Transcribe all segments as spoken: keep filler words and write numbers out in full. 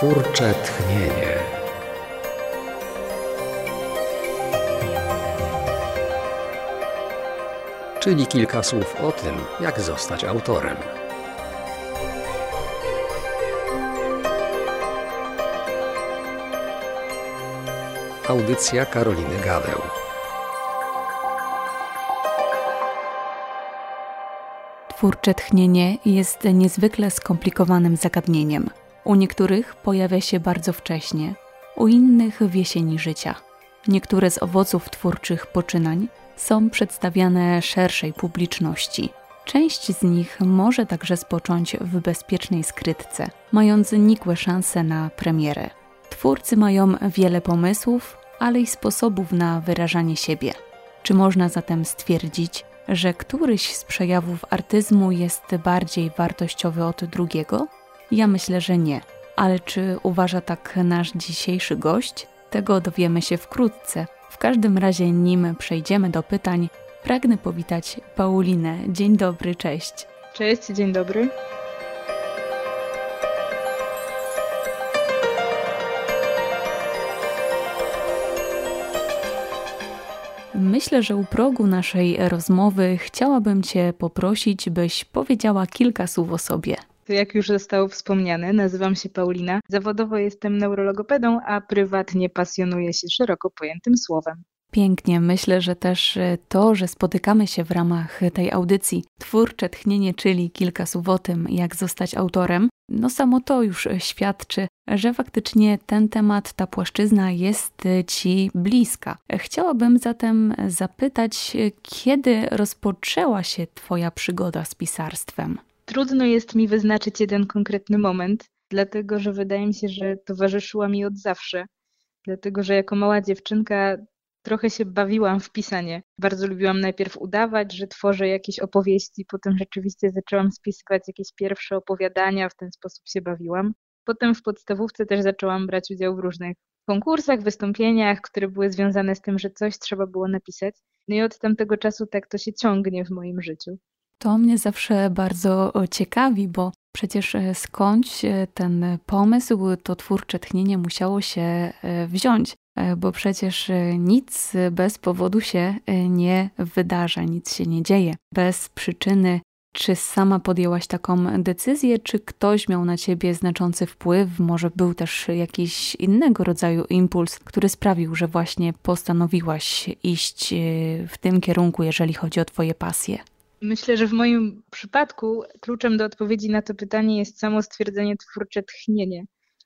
Twórcze tchnienie. Czyli kilka słów o tym, jak zostać autorem. Audycja Karoliny Gaweł. Twórcze tchnienie jest niezwykle skomplikowanym zagadnieniem. U niektórych pojawia się bardzo wcześnie, u innych w jesieni życia. Niektóre z owoców twórczych poczynań są przedstawiane szerszej publiczności. Część z nich może także spocząć w bezpiecznej skrytce, mając nikłe szanse na premierę. Twórcy mają wiele pomysłów, ale i sposobów na wyrażanie siebie. Czy można zatem stwierdzić, że któryś z przejawów artyzmu jest bardziej wartościowy od drugiego? Ja myślę, że nie. Ale czy uważa tak nasz dzisiejszy gość? Tego dowiemy się wkrótce. W każdym razie, nim przejdziemy do pytań, pragnę powitać Paulinę. Dzień dobry, cześć. Cześć, dzień dobry. Myślę, że u progu naszej rozmowy chciałabym Cię poprosić, byś powiedziała kilka słów o sobie. Jak już zostało wspomniane, nazywam się Paulina. Zawodowo jestem neurologopedą, a prywatnie pasjonuję się szeroko pojętym słowem. Pięknie. Myślę, że też to, że spotykamy się w ramach tej audycji Twórcze tchnienie, czyli kilka słów o tym, jak zostać autorem, no samo to już świadczy, że faktycznie ten temat, ta płaszczyzna jest Ci bliska. Chciałabym zatem zapytać, kiedy rozpoczęła się Twoja przygoda z pisarstwem? Trudno jest mi wyznaczyć jeden konkretny moment, dlatego że wydaje mi się, że towarzyszyła mi od zawsze. Dlatego że jako mała dziewczynka trochę się bawiłam w pisanie. Bardzo lubiłam najpierw udawać, że tworzę jakieś opowieści, potem rzeczywiście zaczęłam spisywać jakieś pierwsze opowiadania, w ten sposób się bawiłam. Potem w podstawówce też zaczęłam brać udział w różnych konkursach, wystąpieniach, które były związane z tym, że coś trzeba było napisać. No i od tamtego czasu tak to się ciągnie w moim życiu. To mnie zawsze bardzo ciekawi, bo przecież skądś ten pomysł, to twórcze tchnienie musiało się wziąć, bo przecież nic bez powodu się nie wydarza, nic się nie dzieje bez przyczyny. Czy sama podjęłaś taką decyzję, czy ktoś miał na ciebie znaczący wpływ? Może był też jakiś innego rodzaju impuls, który sprawił, że właśnie postanowiłaś iść w tym kierunku, jeżeli chodzi o twoje pasje? Myślę, że w moim przypadku kluczem do odpowiedzi na to pytanie jest samo stwierdzenie twórcze tchnienie,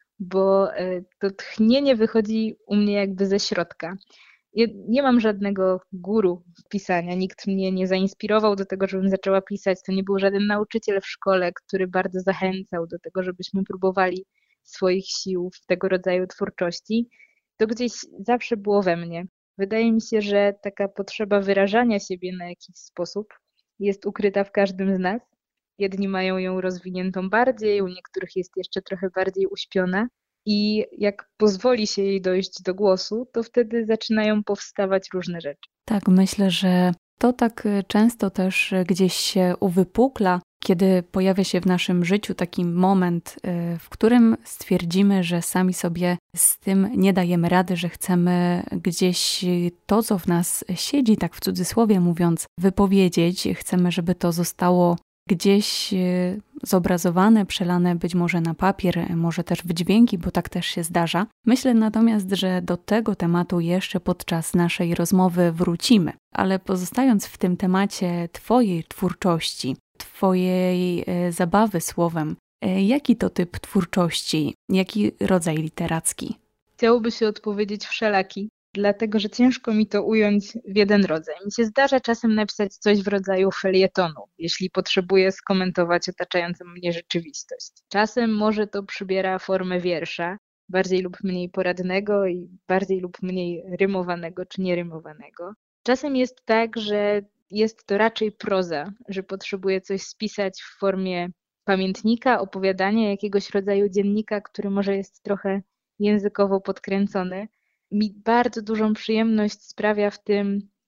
bo to tchnienie wychodzi u mnie jakby ze środka. Ja nie mam żadnego guru pisania, nikt mnie nie zainspirował do tego, żebym zaczęła pisać. To nie był żaden nauczyciel w szkole, który bardzo zachęcał do tego, żebyśmy próbowali swoich sił w tego rodzaju twórczości. To gdzieś zawsze było we mnie. Wydaje mi się, że taka potrzeba wyrażania siebie na jakiś sposób jest ukryta w każdym z nas. Jedni mają ją rozwiniętą bardziej, u niektórych jest jeszcze trochę bardziej uśpiona. I jak pozwoli się jej dojść do głosu, to wtedy zaczynają powstawać różne rzeczy. Tak, myślę, że to tak często też gdzieś się uwypukla, kiedy pojawia się w naszym życiu taki moment, w którym stwierdzimy, że sami sobie z tym nie dajemy rady, że chcemy gdzieś to, co w nas siedzi, tak w cudzysłowie mówiąc, wypowiedzieć. Chcemy, żeby to zostało gdzieś zobrazowane, przelane być może na papier, może też w dźwięki, bo tak też się zdarza. Myślę natomiast, że do tego tematu jeszcze podczas naszej rozmowy wrócimy. Ale pozostając w tym temacie Twojej twórczości, Twojej zabawy słowem, jaki to typ twórczości, jaki rodzaj literacki? Chciałoby się odpowiedzieć wszelaki, dlatego że ciężko mi to ująć w jeden rodzaj. Mi się zdarza czasem napisać coś w rodzaju felietonu, jeśli potrzebuję skomentować otaczającą mnie rzeczywistość. Czasem może to przybiera formę wiersza, bardziej lub mniej poradnego i bardziej lub mniej rymowanego czy nierymowanego. Czasem jest tak, że jest to raczej proza, że potrzebuję coś spisać w formie pamiętnika, opowiadania, jakiegoś rodzaju dziennika, który może jest trochę językowo podkręcony. Mi bardzo dużą przyjemność sprawia w tym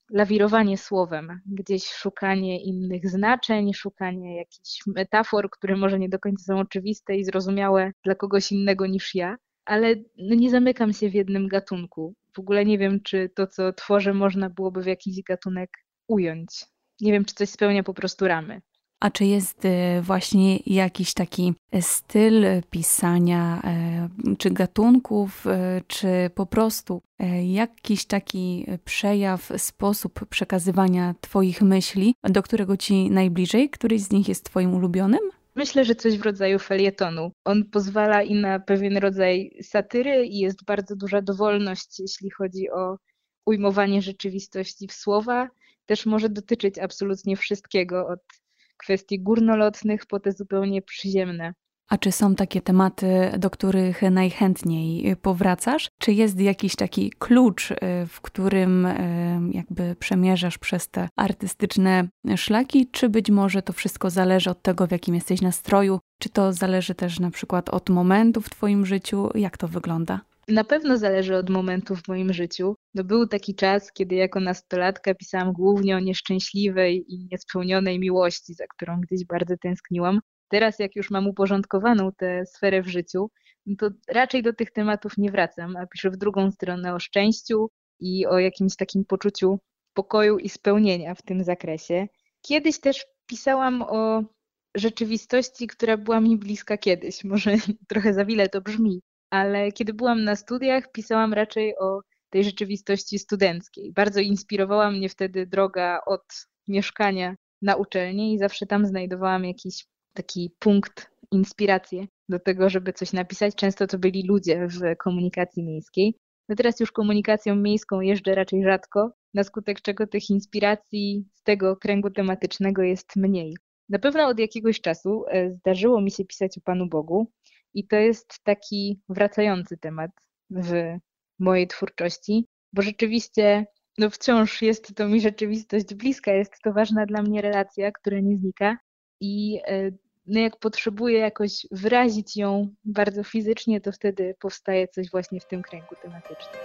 lawirowanie słowem, gdzieś szukanie innych znaczeń, szukanie jakichś metafor, które może nie do końca są oczywiste i zrozumiałe dla kogoś innego niż ja, ale no nie zamykam się w jednym gatunku. W ogóle nie wiem, czy to, co tworzę, można byłoby w jakiś gatunek ująć. Nie wiem, czy coś spełnia po prostu ramy. A czy jest y, właśnie jakiś taki styl pisania, y, czy gatunków, y, czy po prostu y, jakiś taki przejaw, sposób przekazywania Twoich myśli, do którego Ci najbliżej? Któryś z nich jest Twoim ulubionym? Myślę, że coś w rodzaju felietonu. On pozwala i na pewien rodzaj satyry i jest bardzo duża dowolność, jeśli chodzi o ujmowanie rzeczywistości w słowa. Też może dotyczyć absolutnie wszystkiego, od kwestii górnolotnych po te zupełnie przyziemne. A czy są takie tematy, do których najchętniej powracasz? Czy jest jakiś taki klucz, w którym jakby przemierzasz przez te artystyczne szlaki? Czy być może to wszystko zależy od tego, w jakim jesteś nastroju? Czy to zależy też na przykład od momentu w Twoim życiu? Jak to wygląda? Na pewno zależy od momentu w moim życiu. No był taki czas, kiedy jako nastolatka pisałam głównie o nieszczęśliwej i niespełnionej miłości, za którą gdzieś bardzo tęskniłam. Teraz, jak już mam uporządkowaną tę sferę w życiu, no to raczej do tych tematów nie wracam, a piszę w drugą stronę o szczęściu i o jakimś takim poczuciu pokoju i spełnienia w tym zakresie. Kiedyś też pisałam o rzeczywistości, która była mi bliska kiedyś. Może trochę za wiele to brzmi, ale kiedy byłam na studiach, pisałam raczej o tej rzeczywistości studenckiej. Bardzo inspirowała mnie wtedy droga od mieszkania na uczelni i zawsze tam znajdowałam jakiś taki punkt, inspirację do tego, żeby coś napisać. Często to byli ludzie w komunikacji miejskiej. No teraz już komunikacją miejską jeżdżę raczej rzadko, na skutek czego tych inspiracji z tego kręgu tematycznego jest mniej. Na pewno od jakiegoś czasu zdarzyło mi się pisać o Panu Bogu i to jest taki wracający temat w mojej twórczości, bo rzeczywiście no wciąż jest to mi rzeczywistość bliska, jest to ważna dla mnie relacja, która nie znika i no jak potrzebuję jakoś wyrazić ją bardzo fizycznie, to wtedy powstaje coś właśnie w tym kręgu tematycznym.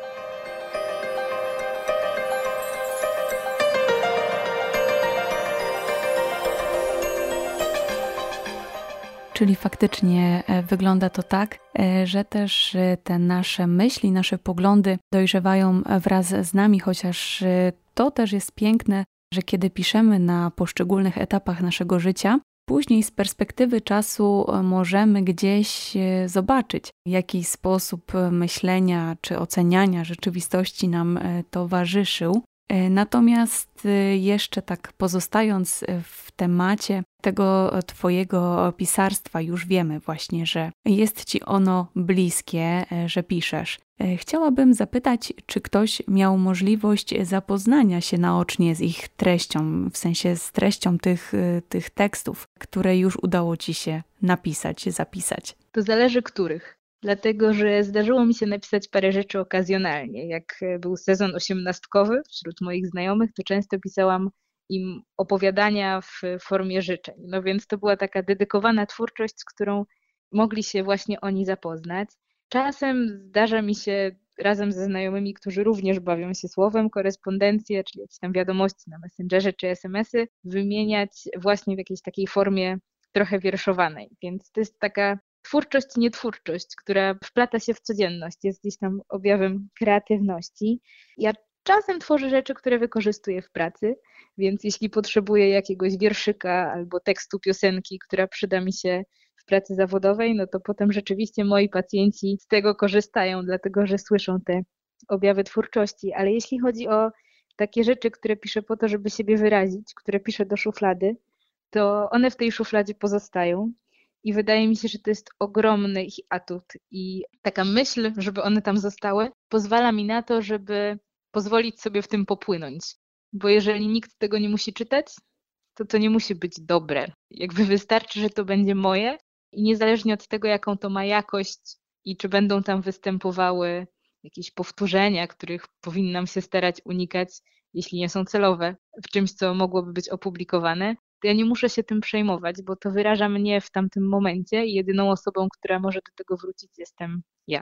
Czyli faktycznie wygląda to tak, że też te nasze myśli, nasze poglądy dojrzewają wraz z nami, chociaż to też jest piękne, że kiedy piszemy na poszczególnych etapach naszego życia, później z perspektywy czasu możemy gdzieś zobaczyć, jaki sposób myślenia czy oceniania rzeczywistości nam towarzyszył. Natomiast jeszcze tak pozostając w temacie tego Twojego pisarstwa, już wiemy właśnie, że jest Ci ono bliskie, że piszesz. Chciałabym zapytać, czy ktoś miał możliwość zapoznania się naocznie z ich treścią, w sensie z treścią tych, tych tekstów, które już udało Ci się napisać, zapisać? To zależy których. Dlatego, że zdarzyło mi się napisać parę rzeczy okazjonalnie. Jak był sezon osiemnastkowy wśród moich znajomych, to często pisałam im opowiadania w formie życzeń. No więc to była taka dedykowana twórczość, z którą mogli się właśnie oni zapoznać. Czasem zdarza mi się razem ze znajomymi, którzy również bawią się słowem, korespondencję, czyli jakieś tam wiadomości na Messengerze czy es em esy, wymieniać właśnie w jakiejś takiej formie trochę wierszowanej. Więc to jest taka twórczość, nietwórczość, która wplata się w codzienność, jest gdzieś tam objawem kreatywności. Ja czasem tworzę rzeczy, które wykorzystuję w pracy, więc jeśli potrzebuję jakiegoś wierszyka albo tekstu piosenki, która przyda mi się w pracy zawodowej, no to potem rzeczywiście moi pacjenci z tego korzystają, dlatego że słyszą te objawy twórczości. Ale jeśli chodzi o takie rzeczy, które piszę po to, żeby siebie wyrazić, które piszę do szuflady, to one w tej szufladzie pozostają. I wydaje mi się, że to jest ogromny ich atut i taka myśl, żeby one tam zostały, pozwala mi na to, żeby pozwolić sobie w tym popłynąć. Bo jeżeli nikt tego nie musi czytać, to to nie musi być dobre. Jakby wystarczy, że to będzie moje i niezależnie od tego, jaką to ma jakość i czy będą tam występowały jakieś powtórzenia, których powinnam się starać unikać, jeśli nie są celowe, w czymś, co mogłoby być opublikowane, to ja nie muszę się tym przejmować, bo to wyraża mnie w tamtym momencie i jedyną osobą, która może do tego wrócić, jestem ja.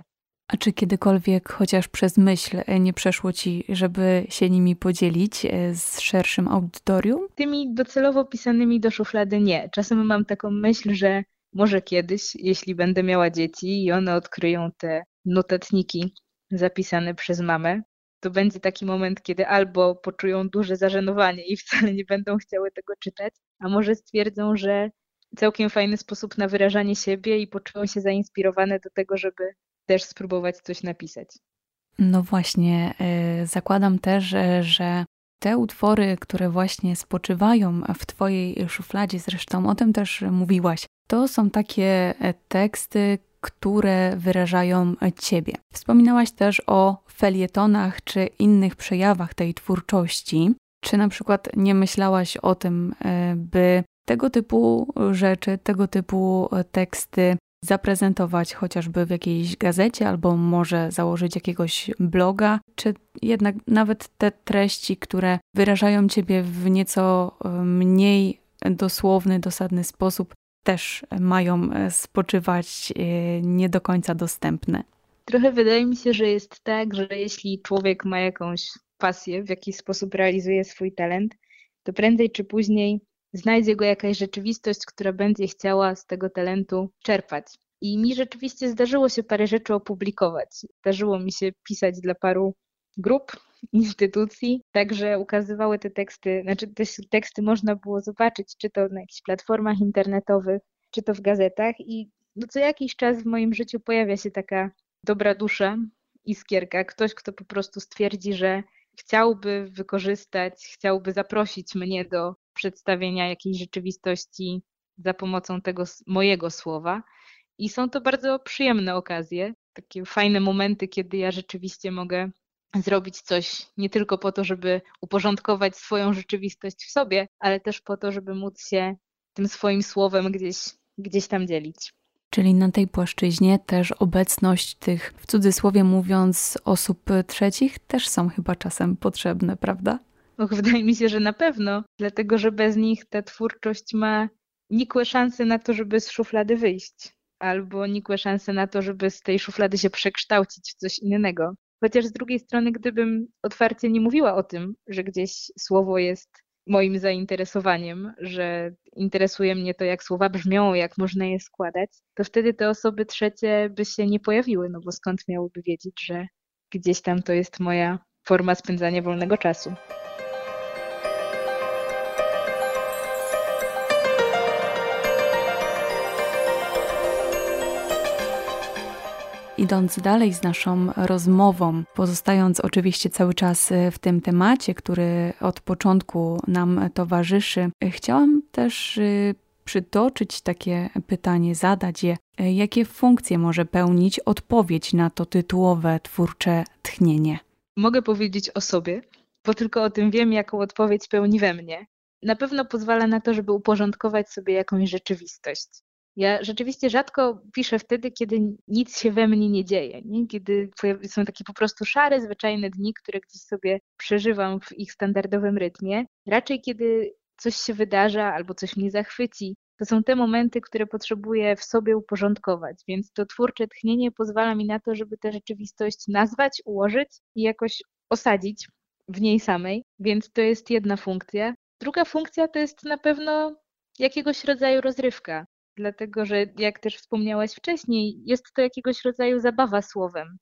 A czy kiedykolwiek chociaż przez myśl nie przeszło ci, żeby się nimi podzielić z szerszym audytorium? Tymi docelowo pisanymi do szuflady nie. Czasem mam taką myśl, że może kiedyś, jeśli będę miała dzieci i one odkryją te notatniki zapisane przez mamę, to będzie taki moment, kiedy albo poczują duże zażenowanie i wcale nie będą chciały tego czytać, a może stwierdzą, że całkiem fajny sposób na wyrażanie siebie i poczują się zainspirowane do tego, żeby też spróbować coś napisać. No właśnie, zakładam też, że te utwory, które właśnie spoczywają w twojej szufladzie, zresztą o tym też mówiłaś, to są takie teksty, które wyrażają ciebie. Wspominałaś też o felietonach czy innych przejawach tej twórczości. Czy na przykład nie myślałaś o tym, by tego typu rzeczy, tego typu teksty zaprezentować chociażby w jakiejś gazecie albo może założyć jakiegoś bloga, czy jednak nawet te treści, które wyrażają ciebie w nieco mniej dosłowny, dosadny sposób, też mają spoczywać nie do końca dostępne? Trochę wydaje mi się, że jest tak, że jeśli człowiek ma jakąś pasję, w jakiś sposób realizuje swój talent, to prędzej czy później znajdzie go jakaś rzeczywistość, która będzie chciała z tego talentu czerpać. I mi rzeczywiście zdarzyło się parę rzeczy opublikować. Zdarzyło mi się pisać dla paru grup, instytucji, także ukazywały te teksty, znaczy te teksty można było zobaczyć, czy to na jakichś platformach internetowych, czy to w gazetach i no co jakiś czas w moim życiu pojawia się taka dobra dusza, iskierka, ktoś, kto po prostu stwierdzi, że chciałby wykorzystać, chciałby zaprosić mnie do przedstawienia jakiejś rzeczywistości za pomocą tego mojego słowa. I są to bardzo przyjemne okazje, takie fajne momenty, kiedy ja rzeczywiście mogę zrobić coś nie tylko po to, żeby uporządkować swoją rzeczywistość w sobie, ale też po to, żeby móc się tym swoim słowem gdzieś, gdzieś tam dzielić. Czyli na tej płaszczyźnie też obecność tych, w cudzysłowie mówiąc, osób trzecich też są chyba czasem potrzebne, prawda? Och, wydaje mi się, że na pewno, dlatego że bez nich ta twórczość ma nikłe szanse na to, żeby z szuflady wyjść, albo nikłe szanse na to, żeby z tej szuflady się przekształcić w coś innego. Chociaż z drugiej strony, gdybym otwarcie nie mówiła o tym, że gdzieś słowo jest moim zainteresowaniem, że interesuje mnie to, jak słowa brzmią, jak można je składać, to wtedy te osoby trzecie by się nie pojawiły, no bo skąd miałyby wiedzieć, że gdzieś tam to jest moja forma spędzania wolnego czasu. Idąc dalej z naszą rozmową, pozostając oczywiście cały czas w tym temacie, który od początku nam towarzyszy, chciałam też przytoczyć takie pytanie, zadać je. Jakie funkcje może pełnić odpowiedź na to tytułowe twórcze tchnienie? Mogę powiedzieć o sobie, bo tylko o tym wiem, jaką odpowiedź pełni we mnie. Na pewno pozwala na to, żeby uporządkować sobie jakąś rzeczywistość. Ja rzeczywiście rzadko piszę wtedy, kiedy nic się we mnie nie dzieje, nie? Kiedy są takie po prostu szare, zwyczajne dni, które gdzieś sobie przeżywam w ich standardowym rytmie. Raczej kiedy coś się wydarza albo coś mnie zachwyci, to są te momenty, które potrzebuję w sobie uporządkować, więc to twórcze tchnienie pozwala mi na to, żeby tę rzeczywistość nazwać, ułożyć i jakoś osadzić w niej samej, więc to jest jedna funkcja. Druga funkcja to jest na pewno jakiegoś rodzaju rozrywka. Dlatego, że jak też wspomniałaś wcześniej, jest to jakiegoś rodzaju zabawa słowem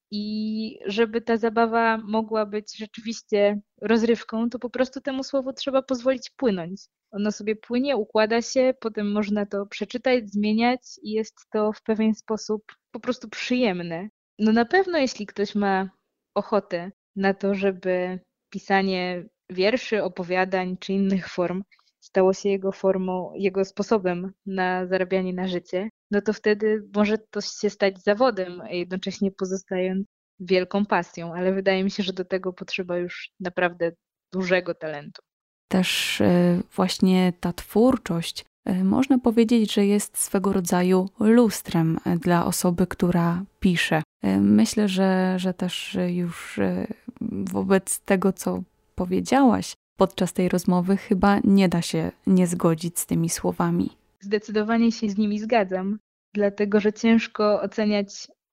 i żeby ta zabawa mogła być rzeczywiście rozrywką, to po prostu temu słowu trzeba pozwolić płynąć. Ono sobie płynie, układa się, potem można to przeczytać, zmieniać i jest to w pewien sposób po prostu przyjemne. No na pewno jeśli ktoś ma ochotę na to, żeby pisanie wierszy, opowiadań czy innych form stało się jego formą, jego sposobem na zarabianie na życie, no to wtedy może to się stać zawodem, a jednocześnie pozostając wielką pasją, ale wydaje mi się, że do tego potrzeba już naprawdę dużego talentu. Też właśnie ta twórczość, można powiedzieć, że jest swego rodzaju lustrem dla osoby, która pisze. Myślę, że, że też już wobec tego, co powiedziałaś, podczas tej rozmowy chyba nie da się nie zgodzić z tymi słowami. Zdecydowanie się z nimi zgadzam, dlatego że ciężko oceniać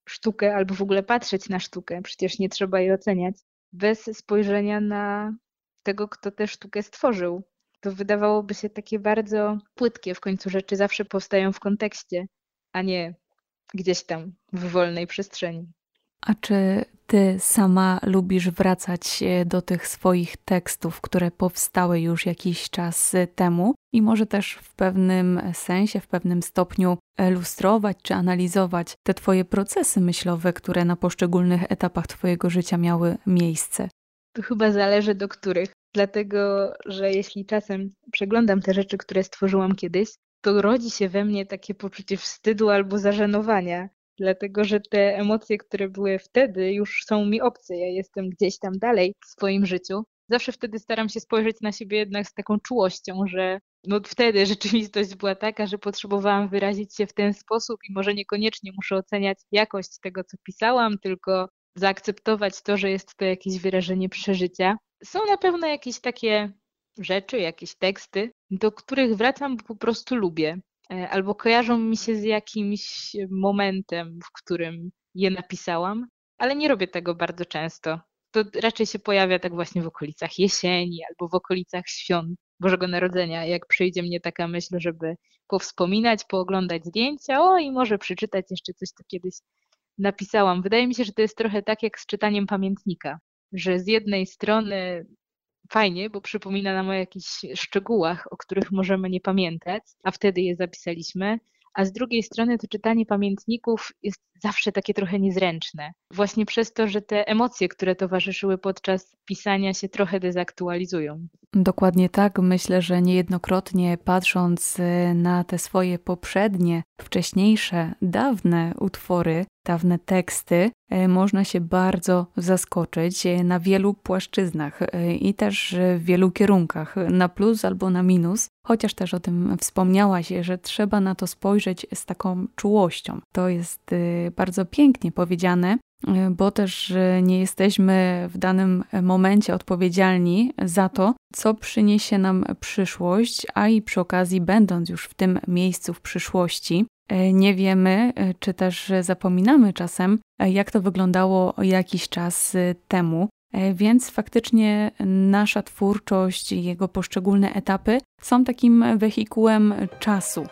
sztukę albo w ogóle patrzeć na sztukę, przecież nie trzeba jej oceniać, bez spojrzenia na tego, kto tę sztukę stworzył. To wydawałoby się takie bardzo płytkie, w końcu rzeczy zawsze powstają w kontekście, a nie gdzieś tam w wolnej przestrzeni. A czy ty sama lubisz wracać do tych swoich tekstów, które powstały już jakiś czas temu i może też w pewnym sensie, w pewnym stopniu lustrować czy analizować te twoje procesy myślowe, które na poszczególnych etapach twojego życia miały miejsce? To chyba zależy do których, dlatego że jeśli czasem przeglądam te rzeczy, które stworzyłam kiedyś, to rodzi się we mnie takie poczucie wstydu albo zażenowania, dlatego że te emocje, które były wtedy, już są mi obce. Ja jestem gdzieś tam dalej w swoim życiu. Zawsze wtedy staram się spojrzeć na siebie jednak z taką czułością, że no wtedy rzeczywistość była taka, że potrzebowałam wyrazić się w ten sposób i może niekoniecznie muszę oceniać jakość tego, co pisałam, tylko zaakceptować to, że jest to jakieś wyrażenie przeżycia. Są na pewno jakieś takie rzeczy, jakieś teksty, do których wracam, bo po prostu lubię. Albo kojarzą mi się z jakimś momentem, w którym je napisałam, ale nie robię tego bardzo często. To raczej się pojawia tak właśnie w okolicach jesieni albo w okolicach świąt Bożego Narodzenia, jak przyjdzie mnie taka myśl, żeby powspominać, pooglądać zdjęcia, o i może przeczytać jeszcze coś, co kiedyś napisałam. Wydaje mi się, że to jest trochę tak jak z czytaniem pamiętnika, że z jednej strony fajnie, bo przypomina nam o jakichś szczegółach, o których możemy nie pamiętać, a wtedy je zapisaliśmy, a z drugiej strony to czytanie pamiętników jest zawsze takie trochę niezręczne. Właśnie przez to, że te emocje, które towarzyszyły podczas pisania, się trochę dezaktualizują. Dokładnie tak. Myślę, że niejednokrotnie patrząc na te swoje poprzednie, wcześniejsze, dawne utwory, dawne teksty, można się bardzo zaskoczyć na wielu płaszczyznach i też w wielu kierunkach, na plus albo na minus, chociaż też o tym wspomniałaś, że trzeba na to spojrzeć z taką czułością. To jest bardzo pięknie powiedziane, bo też nie jesteśmy w danym momencie odpowiedzialni za to, co przyniesie nam przyszłość, a i przy okazji, będąc już w tym miejscu w przyszłości, nie wiemy, czy też zapominamy czasem, jak to wyglądało jakiś czas temu, więc faktycznie nasza twórczość i jego poszczególne etapy są takim wehikułem czasu.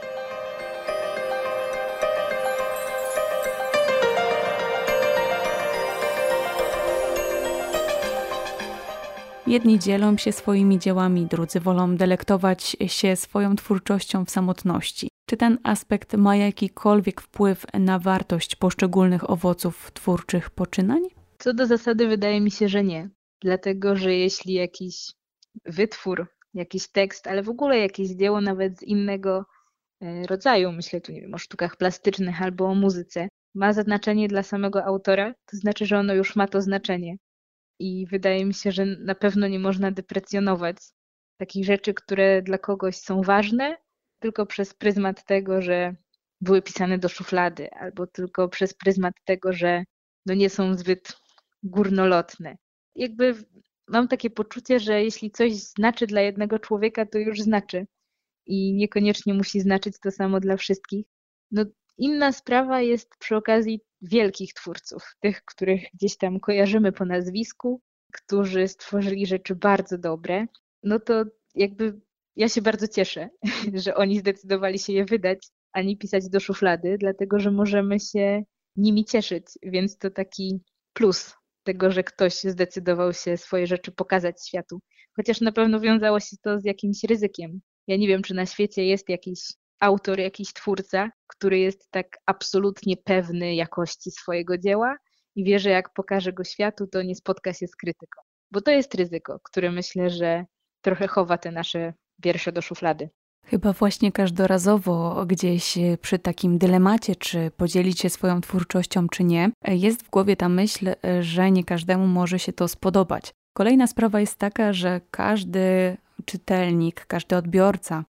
Jedni dzielą się swoimi dziełami, drudzy wolą delektować się swoją twórczością w samotności. Czy ten aspekt ma jakikolwiek wpływ na wartość poszczególnych owoców twórczych poczynań? Co do zasady wydaje mi się, że nie. Dlatego, że jeśli jakiś wytwór, jakiś tekst, ale w ogóle jakieś dzieło nawet z innego rodzaju, myślę tu nie wiem, o sztukach plastycznych albo o muzyce, ma znaczenie dla samego autora, to znaczy, że ono już ma to znaczenie. I wydaje mi się, że na pewno nie można deprecjonować takich rzeczy, które dla kogoś są ważne, tylko przez pryzmat tego, że były pisane do szuflady, albo tylko przez pryzmat tego, że no nie są zbyt górnolotne. Jakby mam takie poczucie, że jeśli coś znaczy dla jednego człowieka, to już znaczy i niekoniecznie musi znaczyć to samo dla wszystkich. No, inna sprawa jest przy okazji wielkich twórców, tych, których gdzieś tam kojarzymy po nazwisku, którzy stworzyli rzeczy bardzo dobre, no to jakby ja się bardzo cieszę, że oni zdecydowali się je wydać, a nie pisać do szuflady, dlatego że możemy się nimi cieszyć, więc to taki plus tego, że ktoś zdecydował się swoje rzeczy pokazać światu. Chociaż na pewno wiązało się to z jakimś ryzykiem. Ja nie wiem, czy na świecie jest jakiś autor, jakiś twórca, który jest tak absolutnie pewny jakości swojego dzieła i wie, że jak pokaże go światu, to nie spotka się z krytyką. Bo to jest ryzyko, które myślę, że trochę chowa te nasze wiersze do szuflady. Chyba właśnie każdorazowo gdzieś przy takim dylemacie, czy podzielić się swoją twórczością, czy nie, jest w głowie ta myśl, że nie każdemu może się to spodobać. Kolejna sprawa jest taka, że każdy czytelnik, każdy odbiorca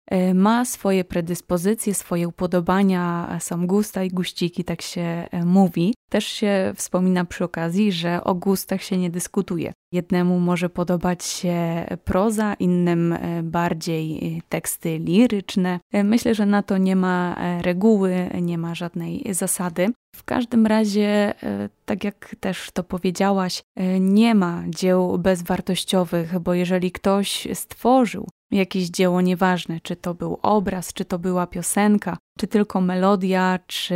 ma swoje predyspozycje, swoje upodobania, są gusta i guściki, tak się mówi. Też się wspomina przy okazji, że o gustach się nie dyskutuje. Jednemu może podobać się proza, innym bardziej teksty liryczne. Myślę, że na to nie ma reguły, nie ma żadnej zasady. W każdym razie, tak jak też to powiedziałaś, nie ma dzieł bezwartościowych, bo jeżeli ktoś stworzył jakieś dzieło, nieważne, czy to był obraz, czy to była piosenka, czy tylko melodia, czy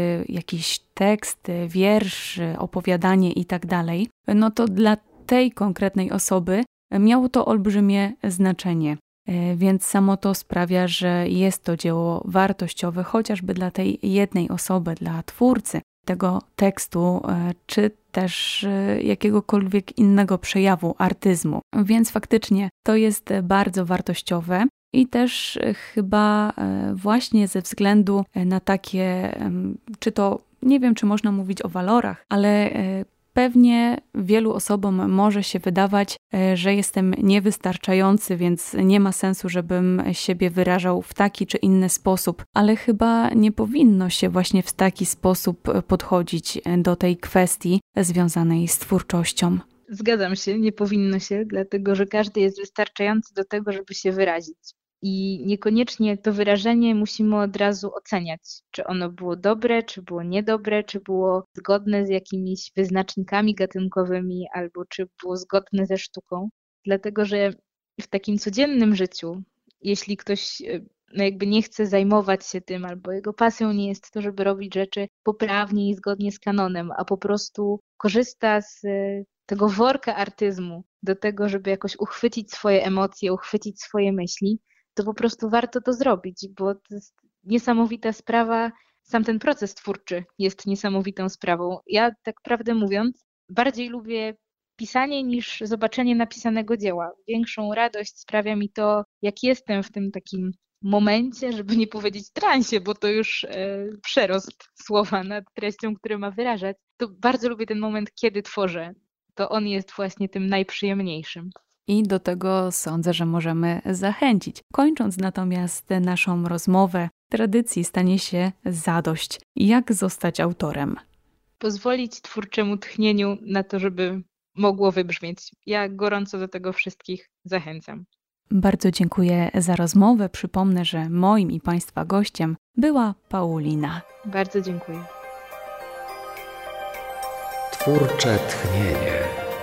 jakiś tekst, wiersz, opowiadanie i tak dalej, no to dla tej konkretnej osoby miało to olbrzymie znaczenie. Więc samo to sprawia, że jest to dzieło wartościowe, chociażby dla tej jednej osoby, dla twórcy tego tekstu, czy też jakiegokolwiek innego przejawu artyzmu. Więc faktycznie to jest bardzo wartościowe i też chyba właśnie ze względu na takie, czy to, nie wiem, czy można mówić o walorach, ale pewnie wielu osobom może się wydawać, że jestem niewystarczający, więc nie ma sensu, żebym siebie wyrażał w taki czy inny sposób, ale chyba nie powinno się właśnie w taki sposób podchodzić do tej kwestii związanej z twórczością. Zgadzam się, nie powinno się, dlatego że każdy jest wystarczający do tego, żeby się wyrazić. I niekoniecznie to wyrażenie musimy od razu oceniać, czy ono było dobre, czy było niedobre, czy było zgodne z jakimiś wyznacznikami gatunkowymi, albo czy było zgodne ze sztuką. Dlatego, że w takim codziennym życiu, jeśli ktoś no jakby nie chce zajmować się tym, albo jego pasją nie jest to, żeby robić rzeczy poprawnie i zgodnie z kanonem, a po prostu korzysta z tego worka artyzmu do tego, żeby jakoś uchwycić swoje emocje, uchwycić swoje myśli, to po prostu warto to zrobić, bo to jest niesamowita sprawa. Sam ten proces twórczy jest niesamowitą sprawą. Ja, tak prawdę mówiąc, bardziej lubię pisanie niż zobaczenie napisanego dzieła. Większą radość sprawia mi to, jak jestem w tym takim momencie, żeby nie powiedzieć transie, bo to już e, przerost słowa nad treścią, które ma wyrażać. To bardzo lubię ten moment, kiedy tworzę. To on jest właśnie tym najprzyjemniejszym. I do tego sądzę, że możemy zachęcić. Kończąc natomiast naszą rozmowę, tradycji stanie się zadość. Jak zostać autorem? Pozwolić twórczemu tchnieniu na to, żeby mogło wybrzmieć. Ja gorąco do tego wszystkich zachęcam. Bardzo dziękuję za rozmowę. Przypomnę, że moim i Państwa gościem była Paulina. Bardzo dziękuję. Twórcze tchnienie.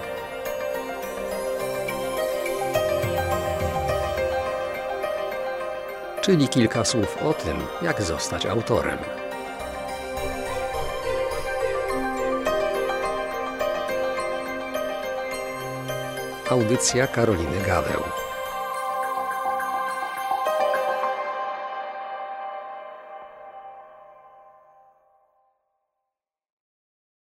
Czyli kilka słów o tym, jak zostać autorem. Audycja Karoliny Gaweł.